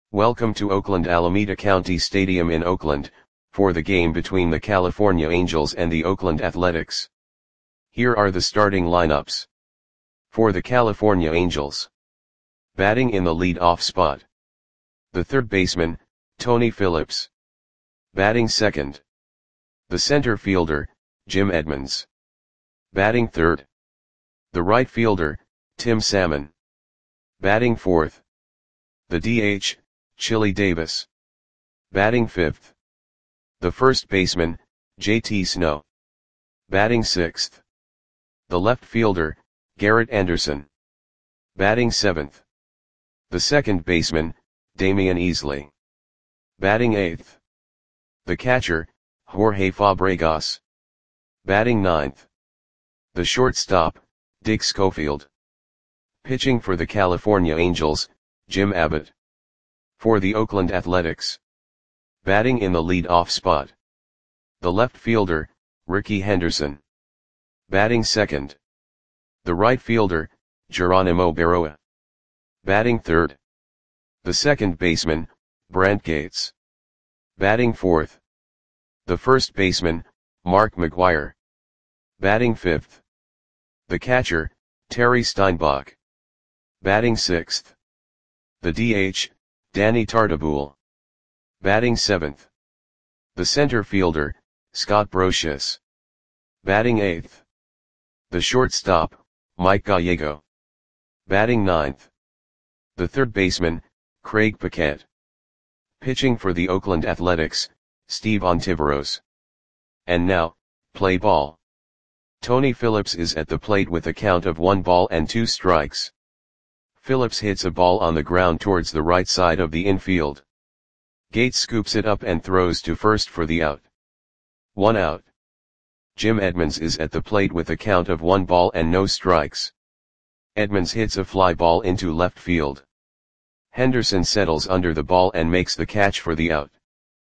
Welcome to Oakland Alameda County Stadium in Oakland, for the game between the California Angels and the Oakland Athletics. Here are the starting lineups. For the California Angels. Batting in the lead-off spot. The third baseman, Tony Phillips. Batting second. The center fielder, Jim Edmonds. Batting third. The right fielder, Tim Salmon. Batting fourth. The DH, Chili Davis. Batting fifth. The first baseman, JT Snow. Batting sixth. The left fielder, Garrett Anderson. Batting seventh. The second baseman, Damian Easley. Batting eighth. The catcher, Jorge Fabregas. Batting ninth. The shortstop, Dick Schofield. Pitching for the California Angels, Jim Abbott. For the Oakland Athletics. Batting in the lead-off spot. The left fielder, Rickey Henderson. Batting second. The right fielder, Geronimo Berroa. Batting third. The second baseman, Brant Gates. Batting fourth. The first baseman, Mark McGwire. Batting fifth. The catcher, Terry Steinbach. Batting sixth. The DH, Danny Tartabull. Batting seventh. The center fielder, Scott Brosius. Batting eighth. The shortstop, Mike Gallego. Batting ninth. The third baseman, Craig Paquette. Pitching for the Oakland Athletics, Steve Ontiveros. And now, play ball. Tony Phillips is at the plate with a count of 1 ball and 2 strikes. Phillips hits a ball on the ground towards the right side of the infield. Gates scoops it up and throws to first for the out. 1 out. Jim Edmonds is at the plate with a count of 1 ball and no strikes. Edmonds hits a fly ball into left field. Henderson settles under the ball and makes the catch for the out.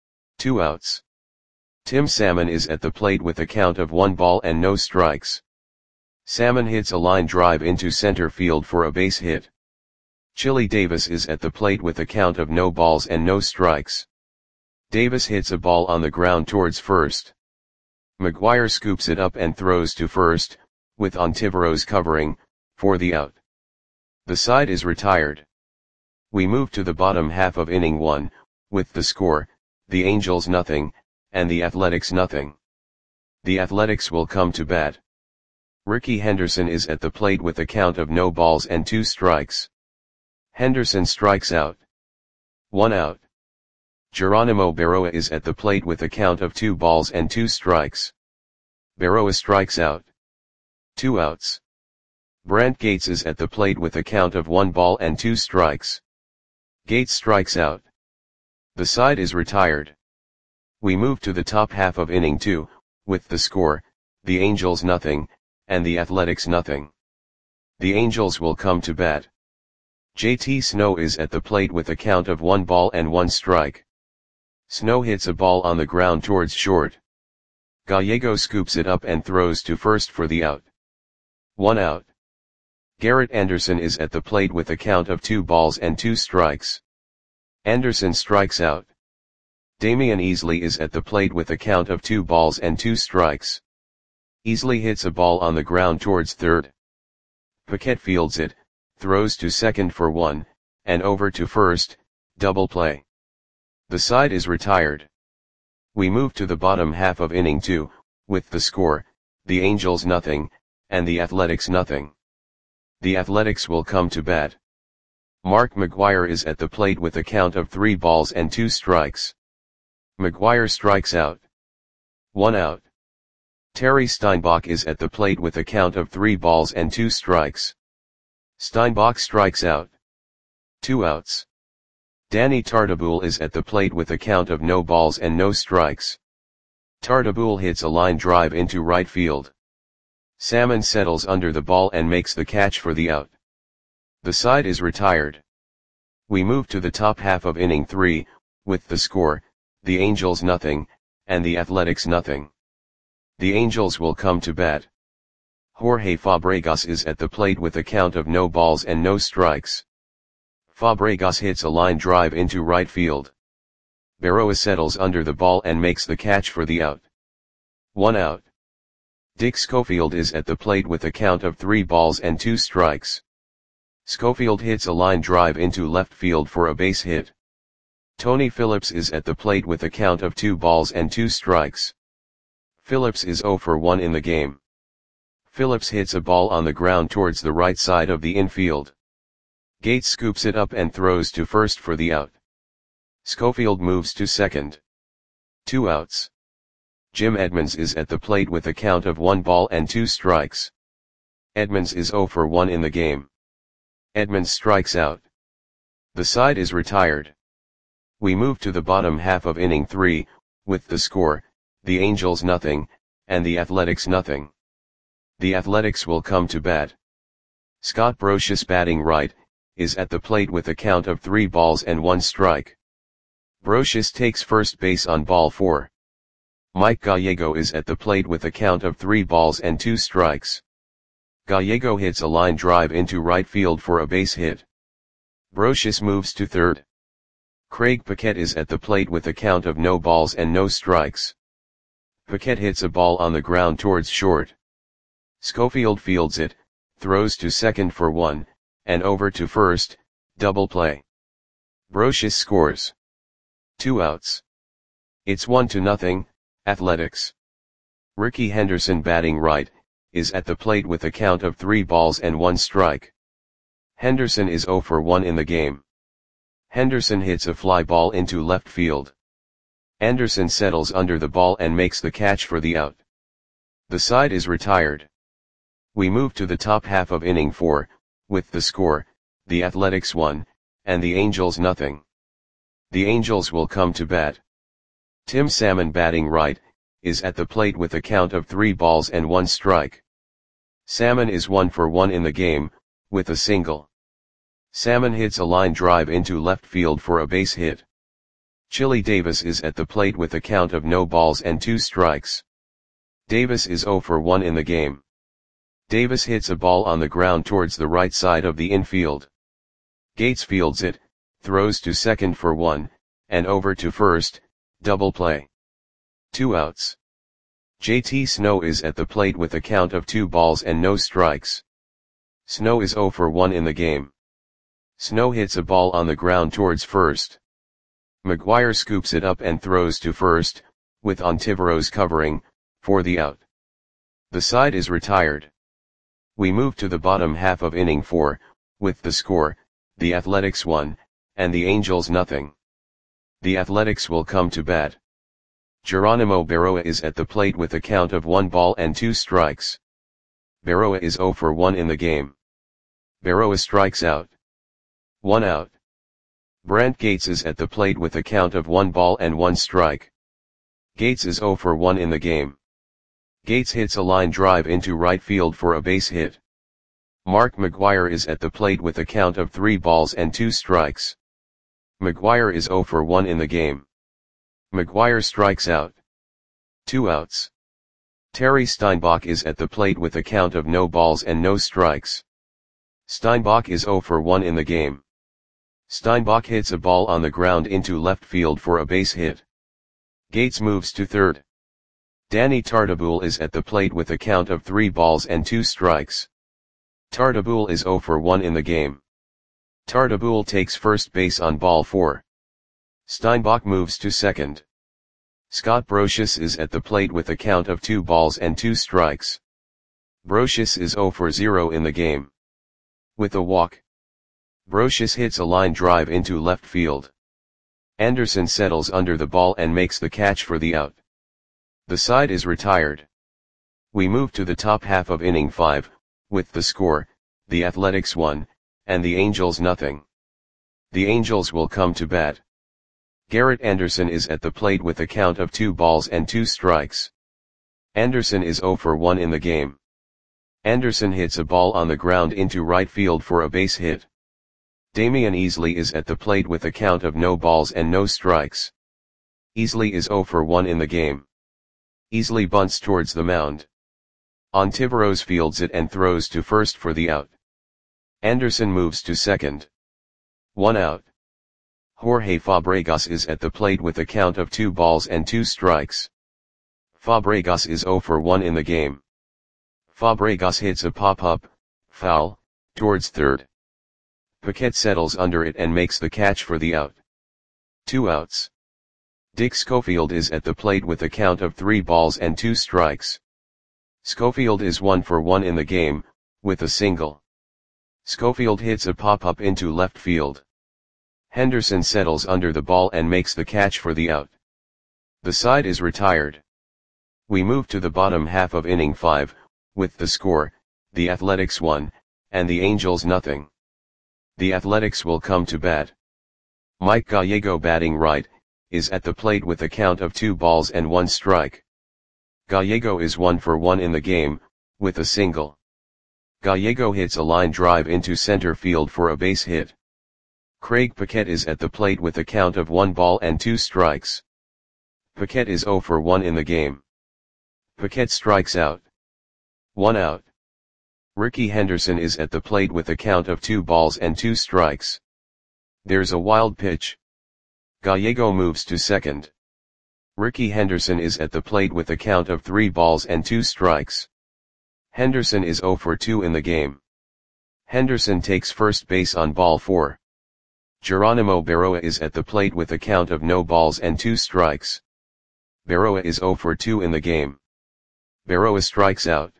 2 outs. Tim Salmon is at the plate with a count of 1 ball and no strikes. Salmon hits a line drive into center field for a base hit. Chili Davis is at the plate with a count of no balls and no strikes. Davis hits a ball on the ground towards first. McGwire scoops it up and throws to first, with Ontiveros covering, for the out. The side is retired. We move to the bottom half of inning 1, with the score, the Angels nothing, and the Athletics nothing. The Athletics will come to bat. Rickey Henderson is at the plate with a count of no balls and 2 strikes. Henderson strikes out. 1 out. Geronimo Berroa is at the plate with a count of 2 balls and 2 strikes. Berroa strikes out. 2 outs. Brant Gates is at the plate with a count of 1 ball and 2 strikes. Gates strikes out. The side is retired. We move to the top half of inning 2, with the score, the Angels nothing, and the Athletics nothing. The Angels will come to bat. JT Snow is at the plate with a count of 1 ball and 1 strike. Snow hits a ball on the ground towards short. Gallego scoops it up and throws to first for the out. 1 out. Garrett Anderson is at the plate with a count of 2 balls and 2 strikes. Anderson strikes out. Damian Easley is at the plate with a count of 2 balls and 2 strikes. Easley hits a ball on the ground towards third. Paquette fields it, throws to second for 1, and over to first, double play. The side is retired. We move to the bottom half of inning 2, with the score, the Angels nothing, and the Athletics nothing. The Athletics will come to bat. Mark McGwire is at the plate with a count of 3 balls and 2 strikes. McGwire strikes out. 1 out. Terry Steinbach is at the plate with a count of 3 balls and 2 strikes. Steinbach strikes out. 2 outs. Danny Tartabull is at the plate with a count of no balls and no strikes. Tartabull hits a line drive into right field. Salmon settles under the ball and makes the catch for the out. The side is retired. We move to the top half of inning 3, with the score, the Angels nothing, and the Athletics nothing. The Angels will come to bat. Jorge Fabregas is at the plate with a count of no balls and no strikes. Fabregas hits a line drive into right field. Berroa settles under the ball and makes the catch for the out. 1 out. Dick Schofield is at the plate with a count of 3 balls and 2 strikes. Schofield hits a line drive into left field for a base hit. Tony Phillips is at the plate with a count of 2 balls and 2 strikes. Phillips is 0 for 1 in the game. Phillips hits a ball on the ground towards the right side of the infield. Gates scoops it up and throws to first for the out. Schofield moves to second. 2 outs. Jim Edmonds is at the plate with a count of 1 ball and 2 strikes. Edmonds is 0 for 1 in the game. Edmonds strikes out. The side is retired. We move to the bottom half of inning 3, with the score, the Angels nothing, and the Athletics nothing. The Athletics will come to bat. Scott Brosius, batting right, is at the plate with a count of 3 balls and 1 strike. Brosius takes first base on ball 4. Mike Gallego is at the plate with a count of 3 balls and 2 strikes. Gallego hits a line drive into right field for a base hit. Brosius moves to third. Craig Paquette is at the plate with a count of no balls and no strikes. Paquette hits a ball on the ground towards short. Schofield fields it, throws to second for 1, and over to first, double play. Brosius scores. 2 outs. It's 1-0, Athletics. Ricky Henderson, batting right, is at the plate with a count of 3 balls and 1 strike. Henderson is 0 for 1 in the game. Henderson hits a fly ball into left field. Anderson settles under the ball and makes the catch for the out. The side is retired. We move to the top half of inning 4, with the score, the Athletics 1, and the Angels nothing. The Angels will come to bat. Tim Salmon, batting right, is at the plate with a count of 3 balls and 1 strike. Salmon is 1 for 1 in the game, with a single. Salmon hits a line drive into left field for a base hit. Chili Davis is at the plate with a count of no balls and 2 strikes. Davis is 0 for 1 in the game. Davis hits a ball on the ground towards the right side of the infield. Gates fields it, throws to second for 1, and over to first, double play. 2 outs. JT Snow is at the plate with a count of 2 balls and no strikes. Snow is 0 for 1 in the game. Snow hits a ball on the ground towards first. McGuire scoops it up and throws to first, with Ontiveros covering, for the out. The side is retired. We move to the bottom half of inning 4, with the score, the Athletics 1, and the Angels nothing. The Athletics will come to bat. Geronimo Berroa is at the plate with a count of 1 ball and 2 strikes. Berroa is 0 for 1 in the game. Berroa strikes out. 1 out. Brent Gates is at the plate with a count of 1 ball and 1 strike. Gates is 0 for 1 in the game. Gates hits a line drive into right field for a base hit. Mark McGuire is at the plate with a count of 3 balls and 2 strikes. McGuire is 0 for 1 in the game. McGuire strikes out. 2 outs. Terry Steinbach is at the plate with a count of no balls and no strikes. Steinbach is 0 for 1 in the game. Steinbach hits a ball on the ground into left field for a base hit. Gates moves to third. Danny Tartabull is at the plate with a count of 3 balls and 2 strikes. Tartabull is 0 for 1 in the game. Tartabull takes first base on ball 4. Steinbach moves to second. Scott Brosius is at the plate with a count of 2 balls and 2 strikes. Brosius is 0 for 0 in the game. With a walk, Brosius hits a line drive into left field. Anderson settles under the ball and makes the catch for the out. The side is retired. We move to the top half of inning 5, with the score, the Athletics 1, and the Angels nothing. The Angels will come to bat. Garrett Anderson is at the plate with a count of 2 balls and 2 strikes. Anderson is 0 for 1 in the game. Anderson hits a ball on the ground into right field for a base hit. Damian Easley is at the plate with a count of no balls and no strikes. Easley is 0 for 1 in the game. Easley bunts towards the mound. Ontiveros fields it and throws to first for the out. Anderson moves to second. 1 out. Jorge Fabregas is at the plate with a count of 2 balls and 2 strikes. Fabregas is 0 for 1 in the game. Fabregas hits a pop-up, foul, towards third. Paquette settles under it and makes the catch for the out. 2 outs. Dick Schofield is at the plate with a count of 3 balls and 2 strikes. Schofield is 1 for 1 in the game, with a single. Schofield hits a pop-up into left field. Henderson settles under the ball and makes the catch for the out. The side is retired. We move to the bottom half of inning 5, with the score, the Athletics 1, and the Angels nothing. The Athletics will come to bat. Mike Gallego, batting right, is at the plate with a count of 2 balls and 1 strike. Gallego is 1 for 1 in the game, with a single. Gallego hits a line drive into center field for a base hit. Craig Paquette is at the plate with a count of 1 ball and 2 strikes. Paquette is 0 for 1 in the game. Paquette strikes out. 1 out. Rickey Henderson is at the plate with a count of 2 balls and 2 strikes. There's a wild pitch. Gallego moves to second. Rickey Henderson is at the plate with a count of 3 balls and 2 strikes. Henderson is 0 for 2 in the game. Henderson takes first base on ball 4. Geronimo Berroa is at the plate with a count of no balls and 2 strikes. Berroa is 0 for 2 in the game. Berroa strikes out.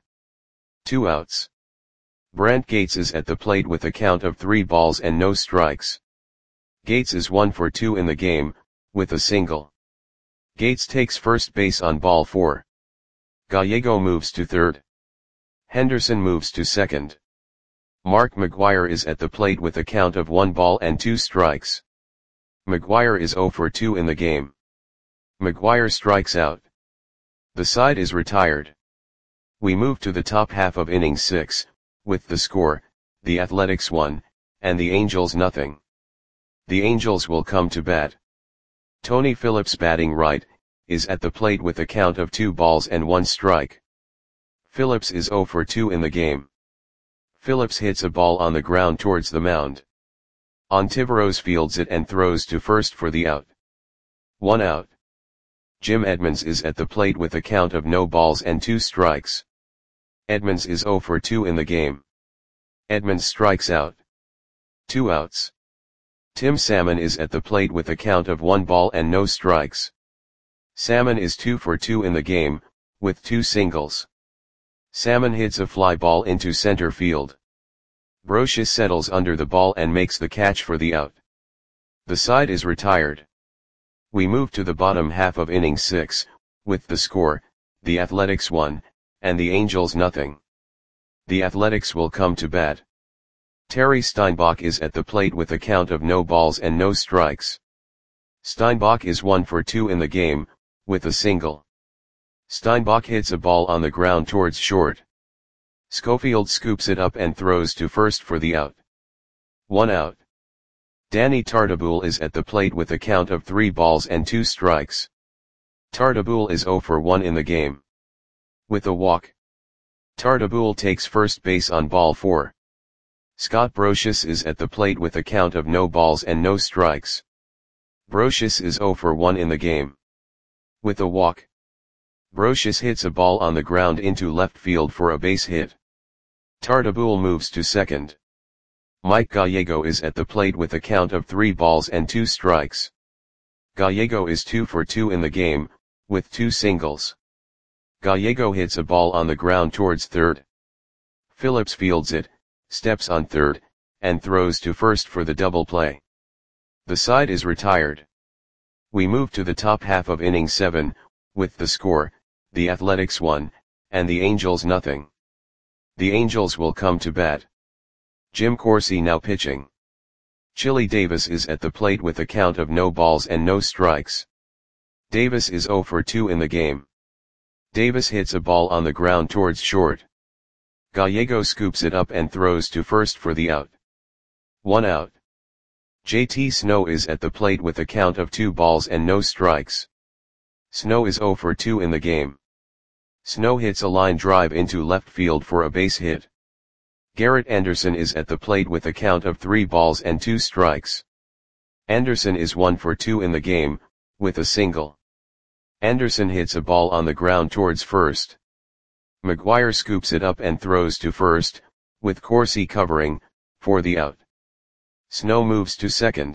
2 outs. Brant Gates is at the plate with a count of 3 balls and no strikes. Gates is 1 for 2 in the game, with a single. Gates takes first base on ball 4. Gallego moves to third. Henderson moves to second. Mark McGwire is at the plate with a count of 1 ball and 2 strikes. McGwire is 0 for 2 in the game. McGwire strikes out. The side is retired. We move to the top half of inning 6, with the score, the Athletics 1, and the Angels nothing. The Angels will come to bat. Tony Phillips, batting right, is at the plate with a count of 2 balls and 1 strike. Phillips is 0 for 2 in the game. Phillips hits a ball on the ground towards the mound. Ontiveros fields it and throws to first for the out. 1 out. Jim Edmonds is at the plate with a count of no balls and 2 strikes. Edmonds is 0 for 2 in the game. Edmonds strikes out. 2 outs. Tim Salmon is at the plate with a count of 1 ball and no strikes. Salmon is 2 for 2 in the game, with 2 singles. Salmon hits a fly ball into center field. Brocious settles under the ball and makes the catch for the out. The side is retired. We move to the bottom half of inning 6, with the score, the Athletics 1, and the Angels nothing. The Athletics will come to bat. Terry Steinbach is at the plate with a count of no balls and no strikes. Steinbach is 1 for 2 in the game, with a single. Steinbach hits a ball on the ground towards short. Schofield scoops it up and throws to first for the out. 1 out. Danny Tartabull is at the plate with a count of 3 balls and 2 strikes. Tartabull is 0 for 1 in the game. With a walk. Tartabull takes first base on ball 4. Scott Brocious is at the plate with a count of no balls and no strikes. Brocious is 0 for 1 in the game. With a walk. Brocious hits a ball on the ground into left field for a base hit. Tartabull moves to second. Mike Gallego is at the plate with a count of 3 balls and 2 strikes. Gallego is 2 for 2 in the game, with 2 singles. Gallego hits a ball on the ground towards third. Phillips fields it, steps on third, and throws to first for the double play. The side is retired. We move to the top half of inning 7, with the score, the Athletics 1, and the Angels nothing. The Angels will come to bat. Jim Corsi now pitching. Chili Davis is at the plate with a count of no balls and no strikes. Davis is 0 for 2 in the game. Davis hits a ball on the ground towards short. Gallego scoops it up and throws to first for the out. 1 out. JT Snow is at the plate with a count of 2 balls and no strikes. Snow is 0 for 2 in the game. Snow hits a line drive into left field for a base hit. Garrett Anderson is at the plate with a count of 3 balls and 2 strikes. Anderson is 1 for 2 in the game, with a single. Anderson hits a ball on the ground towards first. McGuire scoops it up and throws to first, with Corsi covering, for the out. Snow moves to second.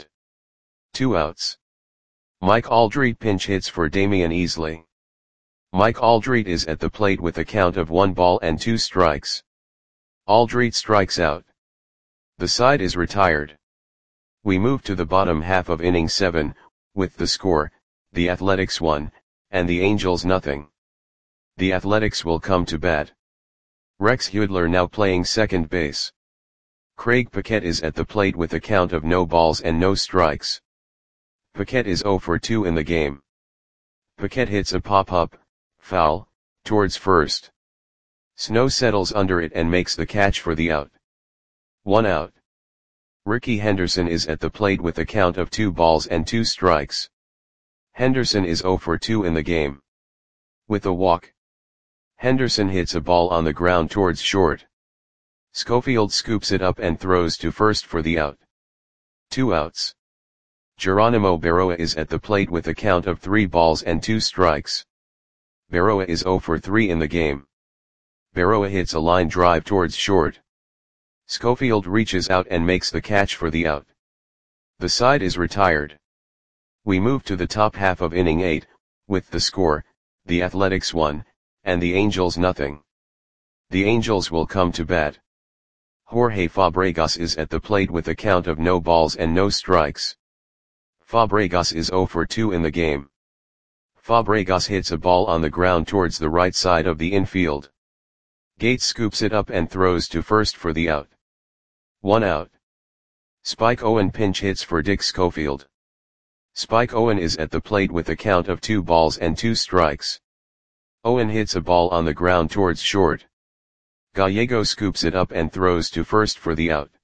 2 outs. Mike Aldrete pinch hits for Damian Easley. Mike Aldrete is at the plate with a count of 1 ball and 2 strikes. Aldrete strikes out. The side is retired. We move to the bottom half of inning 7, with the score, the Athletics 1, and the Angels nothing. The Athletics will come to bat. Rex Hudler now playing second base. Craig Paquette is at the plate with a count of no balls and no strikes. Paquette is 0 for 2 in the game. Paquette hits a pop-up, foul, towards first. Snow settles under it and makes the catch for the out. 1 out. Ricky Henderson is at the plate with a count of 2 balls and 2 strikes. Henderson is 0 for 2 in the game. With a walk. Henderson hits a ball on the ground towards short. Schofield scoops it up and throws to first for the out. 2 outs. Geronimo Berroa is at the plate with a count of 3 balls and 2 strikes. Berroa is 0 for 3 in the game. Berroa hits a line drive towards short. Schofield reaches out and makes the catch for the out. The side is retired. We move to the top half of inning 8, with the score, the Athletics 1, and the Angels nothing. The Angels will come to bat. Jorge Fabregas is at the plate with a count of no balls and no strikes. Fabregas is 0 for 2 in the game. Fabregas hits a ball on the ground towards the right side of the infield. Gates scoops it up and throws to first for the out. 1 out. Spike Owen pinch hits for Dick Schofield. Spike Owen is at the plate with a count of 2 balls and 2 strikes. Owen hits a ball on the ground towards short. Gallego scoops it up and throws to first for the out.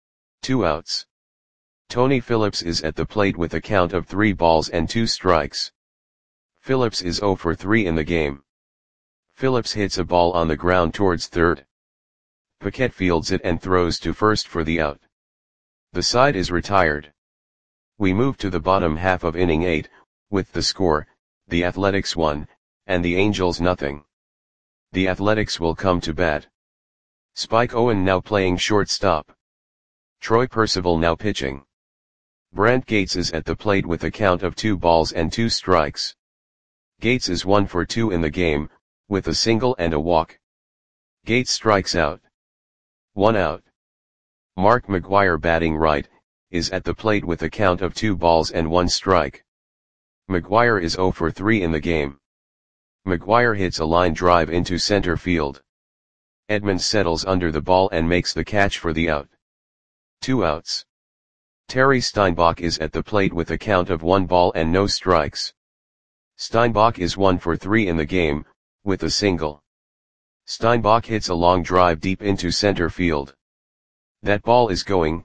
2 outs. Tony Phillips is at the plate with a count of 3 balls and 2 strikes. Phillips is 0 for 3 in the game. Phillips hits a ball on the ground towards third. Paquette fields it and throws to first for the out. The side is retired. We move to the bottom half of inning 8, with the score, the Athletics 1, and the Angels nothing. The Athletics will come to bat. Spike Owen now playing shortstop. Troy Percival now pitching. Brant Gates is at the plate with a count of 2 balls and 2 strikes. Gates is 1 for 2 in the game, with a single and a walk. Gates strikes out. 1 out. Mark McGuire batting right, is at the plate with a count of 2 balls and 1 strike. McGuire is 0 for 3 in the game. McGuire hits a line drive into center field. Edmonds settles under the ball and makes the catch for the out. 2 outs. Terry Steinbach is at the plate with a count of 1 ball and no strikes. Steinbach is 1 for 3 in the game, with a single. Steinbach hits a long drive deep into center field. That ball is going,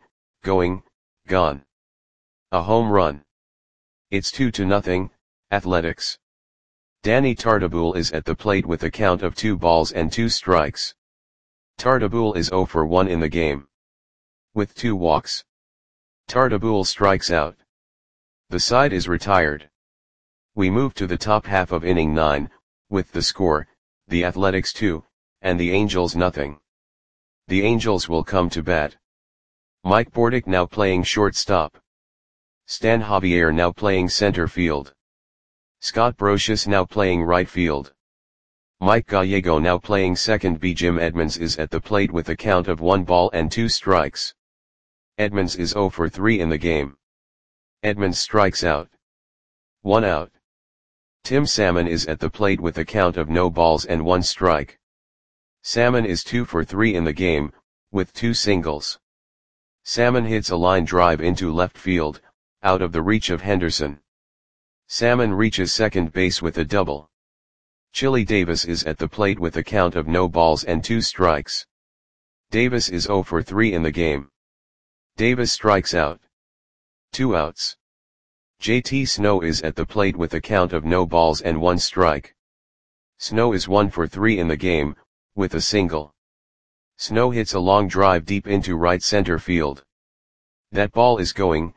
gone. A home run. It's 2-0, Athletics. Danny Tartabull is at the plate with a count of 2 balls and 2 strikes. Tartabull is 0 for 1 in the game. With 2 walks. Tartabull strikes out. The side is retired. We move to the top half of inning 9, with the score, the Athletics 2, and the Angels nothing. The Angels will come to bat. Mike Bordick now playing shortstop. Stan Javier now playing center field. Scott Brocious now playing right field. Mike Gallego now playing second B. Jim Edmonds is at the plate with a count of 1 ball and 2 strikes. Edmonds is 0 for 3 in the game. Edmonds strikes out. 1 out. Tim Salmon is at the plate with a count of no balls and 1 strike. Salmon is 2 for 3 in the game, with 2 singles. Salmon hits a line drive into left field, out of the reach of Henderson. Salmon reaches second base with a double. Chili Davis is at the plate with a count of no balls and 2 strikes. Davis is 0 for 3 in the game. Davis strikes out. 2 outs. JT Snow is at the plate with a count of no balls and 1 strike. Snow is 1 for 3 in the game, with a single. Snow hits a long drive deep into right center field. That ball is going,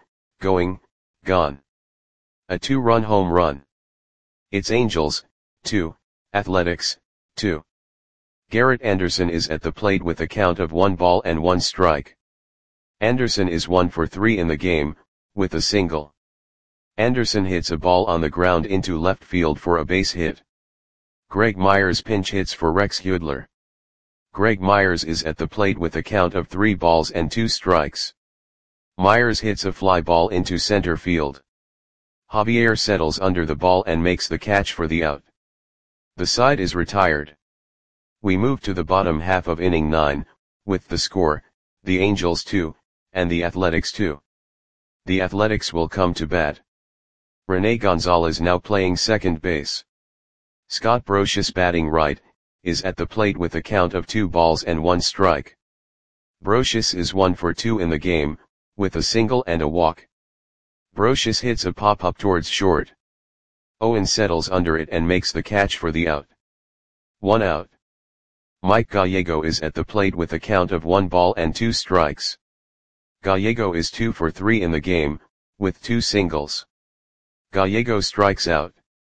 gone. A 2-run home run. It's Angels, 2, Athletics, 2. Garrett Anderson is at the plate with a count of 1 ball and 1 strike. Anderson is 1 for 3 in the game, with a single. Anderson hits a ball on the ground into left field for a base hit. Greg Myers pinch hits for Rex Hudler. Greg Myers is at the plate with a count of 3 balls and 2 strikes. Myers hits a fly ball into center field. Javier settles under the ball and makes the catch for the out. The side is retired. We move to the bottom half of inning 9, with the score, the Angels 2, and the Athletics 2. The Athletics will come to bat. Rene Gonzalez now playing second base. Scott Brosius batting right, is at the plate with a count of 2 balls and 1 strike. Brosius is 1 for 2 in the game, with a single and a walk. Brosius hits a pop-up towards short. Owen settles under it and makes the catch for the out. 1 out. Mike Gallego is at the plate with a count of 1 ball and 2 strikes. Gallego is 2 for 3 in the game, with 2 singles. Gallego strikes out.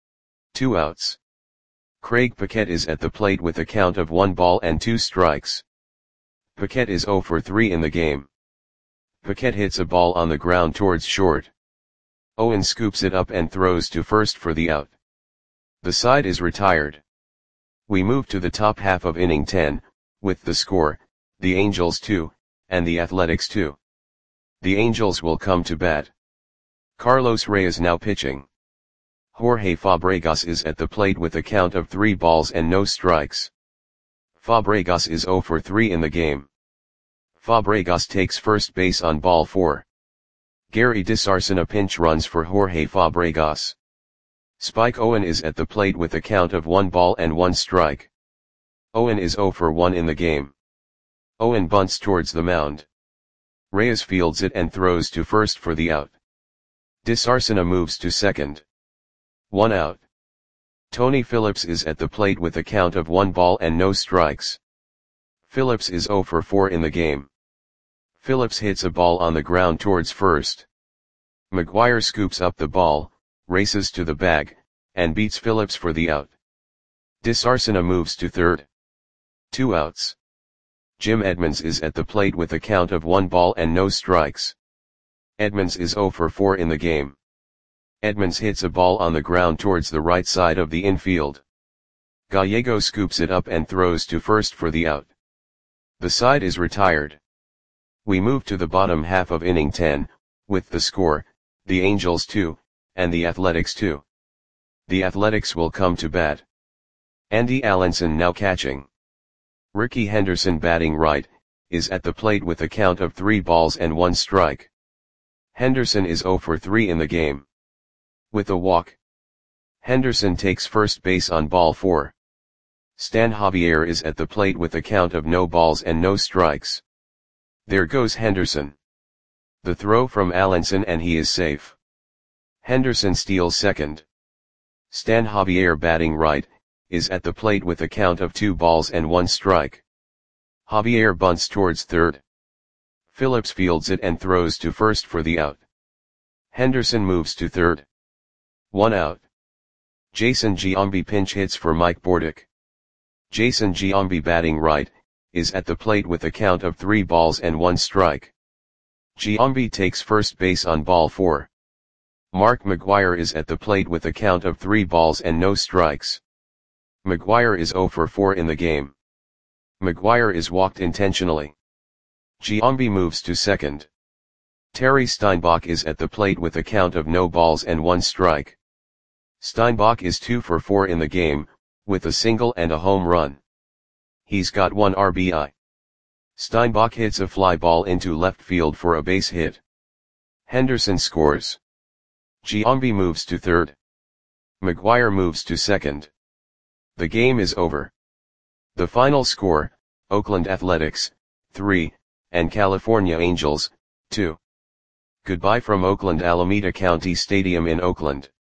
2 outs. Craig Paquette is at the plate with a count of 1 ball and 2 strikes. Paquette is 0 for 3 in the game. Paquette hits a ball on the ground towards short. Owen scoops it up and throws to first for the out. The side is retired. We move to the top half of inning 10, with the score, the Angels 2, and the Athletics 2. The Angels will come to bat. Carlos Reyes now pitching. Jorge Fabregas is at the plate with a count of 3 balls and no strikes. Fabregas is 0 for 3 in the game. Fabregas takes first base on ball 4. Gary DeSarcina pinch runs for Jorge Fabregas. Spike Owen is at the plate with a count of 1 ball and 1 strike. Owen is 0 for 1 in the game. Owen bunts towards the mound. Reyes fields it and throws to first for the out. DeSarcina moves to second. 1 out. Tony Phillips is at the plate with a count of 1 ball and no strikes. Phillips is 0 for 4 in the game. Phillips hits a ball on the ground towards first. McGuire scoops up the ball, races to the bag, and beats Phillips for the out. DeSarcina moves to third. 2 outs. Jim Edmonds is at the plate with a count of 1 ball and no strikes. Edmonds is 0 for 4 in the game. Edmonds hits a ball on the ground towards the right side of the infield. Gallego scoops it up and throws to first for the out. The side is retired. We move to the bottom half of inning 10, with the score, the Angels 2, and the Athletics 2. The Athletics will come to bat. Andy Allenson now catching. Ricky Henderson batting right, is at the plate with a count of 3 balls and 1 strike. Henderson is 0 for 3 in the game. With a walk. Henderson takes first base on ball 4. Stan Javier is at the plate with a count of no balls and no strikes. There goes Henderson. The throw from Allenson and he is safe. Henderson steals second. Stan Javier batting right, is at the plate with a count of 2 balls and 1 strike. Javier bunts towards third. Phillips fields it and throws to first for the out. Henderson moves to third. 1 out. Jason Giambi pinch hits for Mike Bordick. Jason Giambi batting right, is at the plate with a count of 3 balls and 1 strike. Giambi takes first base on ball 4. Mark McGuire is at the plate with a count of 3 balls and no strikes. McGuire is 0 for 4 in the game. McGuire is walked intentionally. Giambi moves to second. Terry Steinbach is at the plate with a count of no balls and 1 strike. Steinbach is 2 for 4 in the game, with a single and a home run. He's got 1 RBI. Steinbach hits a fly ball into left field for a base hit. Henderson scores. Giambi moves to third. McGuire moves to second. The game is over. The final score, Oakland Athletics, 3, and California Angels, 2. Goodbye from Oakland Alameda County Stadium in Oakland.